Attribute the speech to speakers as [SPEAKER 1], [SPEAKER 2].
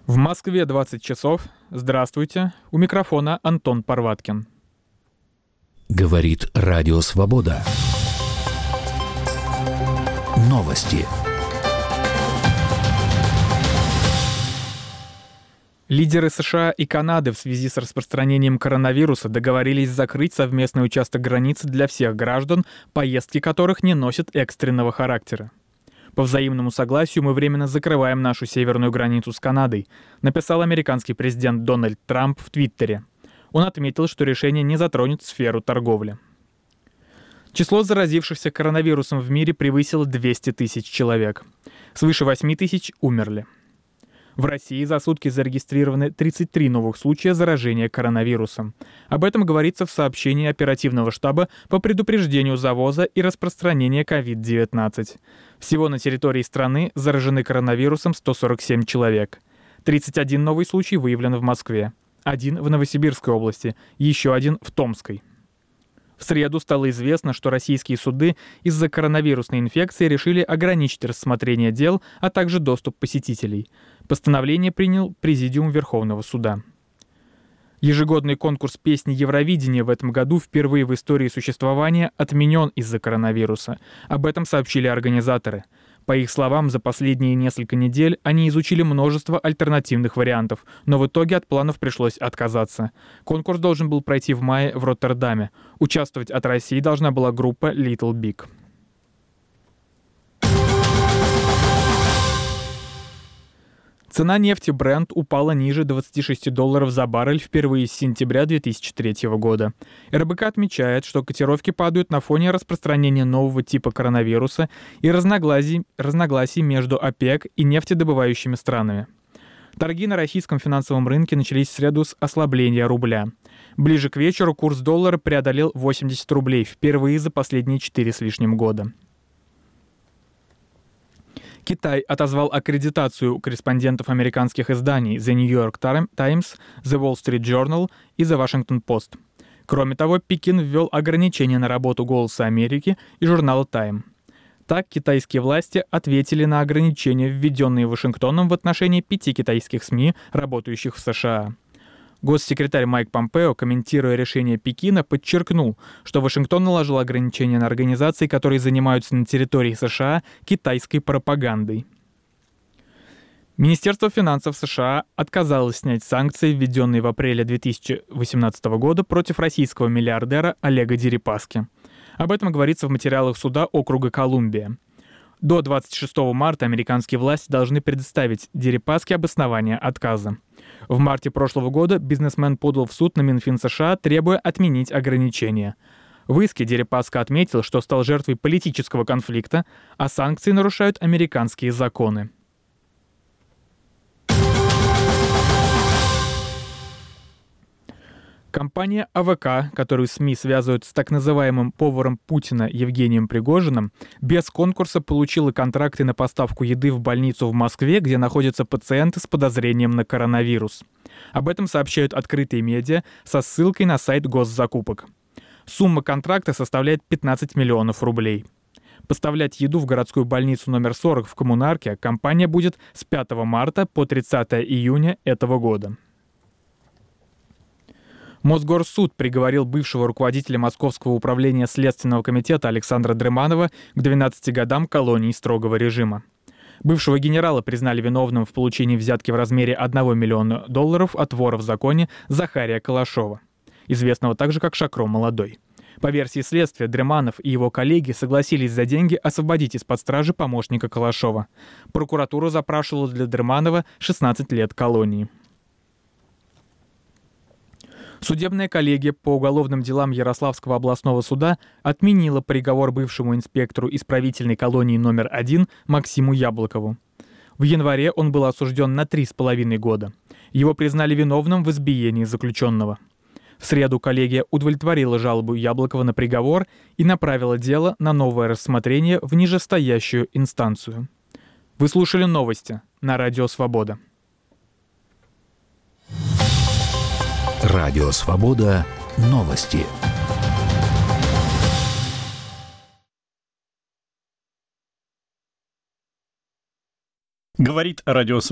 [SPEAKER 1] В Москве 20 часов. Здравствуйте. У микрофона Антон Парваткин.
[SPEAKER 2] Говорит Радио Свобода. Новости.
[SPEAKER 1] Лидеры США и Канады в связи с распространением коронавируса договорились закрыть совместный участок границы для всех граждан, поездки которых не носят экстренного характера. По взаимному согласию мы временно закрываем нашу северную границу с Канадой, написал американский президент Дональд Трамп в Твиттере. Он отметил, что решение не затронет сферу торговли. Число заразившихся коронавирусом в мире превысило 200 тысяч человек. Свыше 8 тысяч умерли. В России за сутки зарегистрированы 33 новых случая заражения коронавирусом. Об этом говорится в сообщении оперативного штаба по предупреждению завоза и распространения COVID-19. Всего на территории страны заражены коронавирусом 147 человек. 31 новый случай выявлен в Москве, 1 в Новосибирской области, еще 1 в Томской. В среду стало известно, что российские суды из-за коронавирусной инфекции решили ограничить рассмотрение дел, а также доступ посетителей. Постановление принял Президиум Верховного суда. Ежегодный конкурс песни Евровидения в этом году впервые в истории существования отменен из-за коронавируса. Об этом сообщили организаторы. По их словам, за последние несколько недель они изучили множество альтернативных вариантов, но в итоге от планов пришлось отказаться. Конкурс должен был пройти в мае в Роттердаме. Участвовать от России должна была группа Little Big. Цена нефти Brent упала ниже $26 за баррель впервые с сентября 2003 года. РБК отмечает, что котировки падают на фоне распространения нового типа коронавируса и разногласий между ОПЕК и нефтедобывающими странами. Торги на российском финансовом рынке начались в среду с ослабления рубля. Ближе к вечеру курс доллара преодолел 80 рублей впервые за последние 4 с лишним года. Китай отозвал аккредитацию у корреспондентов американских изданий The New York Times, The Wall Street Journal и The Washington Post. Кроме того, Пекин ввел ограничения на работу «Голоса Америки» и журнала Time. Так, китайские власти ответили на ограничения, введенные Вашингтоном в отношении 5 китайских СМИ, работающих в США. Госсекретарь Майк Помпео, комментируя решение Пекина, подчеркнул, что Вашингтон наложил ограничения на организации, которые занимаются на территории США китайской пропагандой. Министерство финансов США отказалось снять санкции, введенные в апреле 2018 года против российского миллиардера Олега Дерипаски. Об этом говорится в материалах суда округа Колумбия. До 26 марта американские власти должны предоставить Дерипаске обоснование отказа. В марте прошлого года бизнесмен подал в суд на Минфин США, требуя отменить ограничения. В иске Дерипаска отметил, что стал жертвой политического конфликта, а санкции нарушают американские законы. Компания АВК, которую СМИ связывают с так называемым поваром Путина Евгением Пригожиным, без конкурса получила контракты на поставку еды в больницу в Москве, где находятся пациенты с подозрением на коронавирус. Об этом сообщают открытые медиа со ссылкой на сайт госзакупок. Сумма контракта составляет 15 миллионов рублей. Поставлять еду в городскую больницу номер 40 в Коммунарке компания будет с 5 марта по 30 июня этого года. Мосгорсуд приговорил бывшего руководителя Московского управления Следственного комитета Александра Дрыманова к 12 годам колонии строгого режима. Бывшего генерала признали виновным в получении взятки в размере $1 миллиона от вора в законе Захария Калашова, известного также как Шакро Молодой. По версии следствия, Дрыманов и его коллеги согласились за деньги освободить из-под стражи помощника Калашова. Прокуратура запрашивала для Дрыманова 16 лет колонии. Судебная коллегия по уголовным делам Ярославского областного суда отменила приговор бывшему инспектору исправительной колонии номер 1 Максиму Яблокову. В январе он был осужден на 3,5 года. Его признали виновным в избиении заключенного. В среду коллегия удовлетворила жалобу Яблокова на приговор и направила дело на новое рассмотрение в нижестоящую инстанцию. Вы слушали новости на Радио Свобода.
[SPEAKER 2] Радио Свобода. Новости.
[SPEAKER 3] Говорит Радио Свобода.